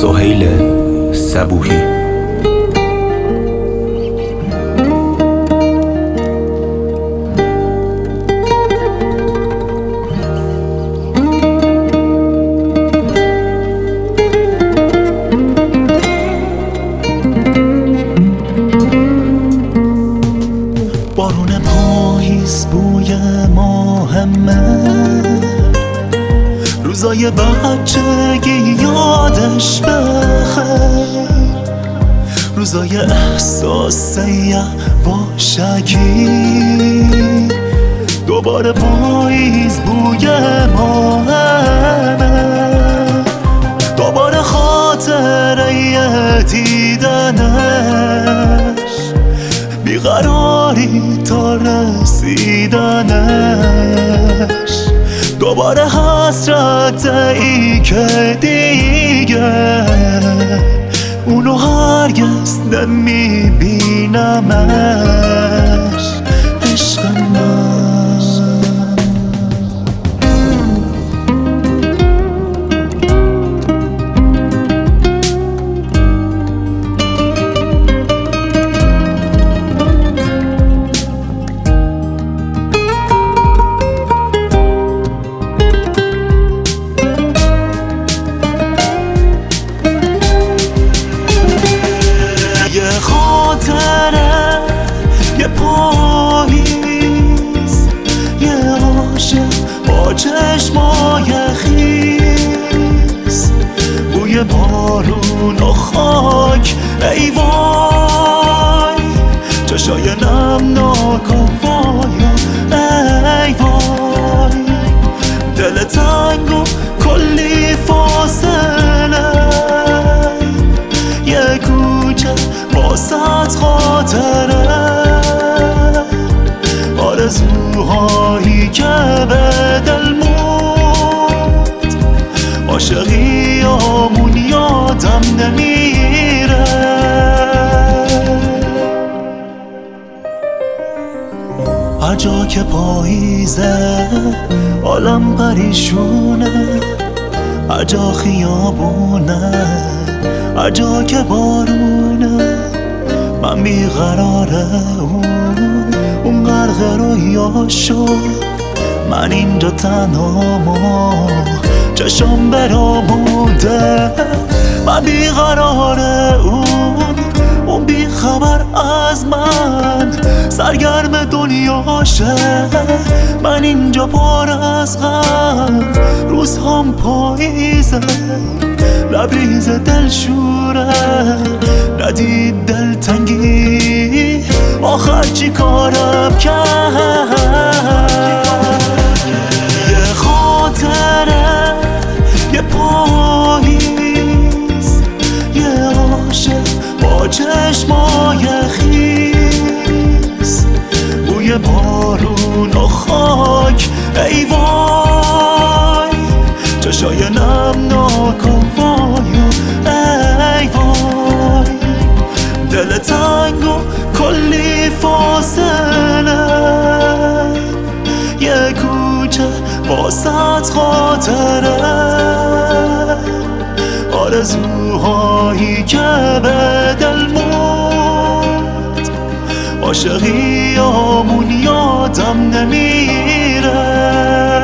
سهیل صبوحی. بارون پاییز بوی ماهمه، روزای بچگی یادش بخیر، روزای احساس یواشکی. دوباره پاییز بوی ماهمه، دوباره خاطره دیدنش، بیقراری تا رسیدنش، دوباره حسرت ای که دیگه اونو هرگز نمیبینمش. عشق من خاطره، یه پاییز، یه عاشق با چشمای خیس، بوی بارون و خاک. ای وای چشای نمناک و وای، ای وای دل تنگ و کلی فاصله، یه کوچه واسط خاطره، آرزوهایی که به دل موند، عاشقیامون یادم نمیره. هر جا که پاییزه عالم پریشونه، هر جا خیابونه، هر جا که بارونه، من بیقراره. اون غرق رویا شد، من اینجا تنهام و چشم برامونده. من بیقراره، اون بیخبر از من، سرگرم دنیاشه. من اینجا پر از غم، روزهام پاییزه، لبریز دلشوره، ندید دلتنگی آخر چی کارم کرد. یه خاطره، یه پاییز، یه عاشق با چشمای خیس، بوی بارون و خاک. ای وای چشای نمناک و وای، ای وای دل تنگ و کلی فاصله، یه کوچه واسط خاطره، آرزوهایی که به دل موند، عاشقیامون یادم نمیره.